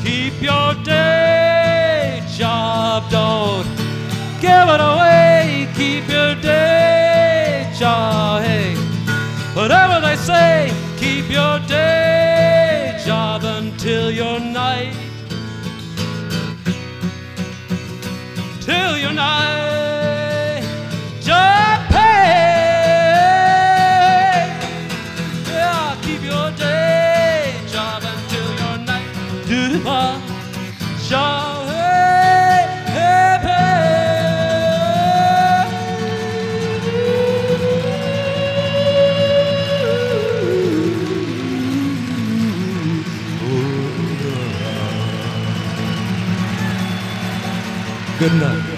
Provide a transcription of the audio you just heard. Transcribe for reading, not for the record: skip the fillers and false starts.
Keep your day job, don't give it away. Keep your day job, hey. Whatever they say, keep your day job until your night. Till your night job pay. Yeah, keep your day job until your night. Do-do-ba, job, hey, hey, pay. Good night.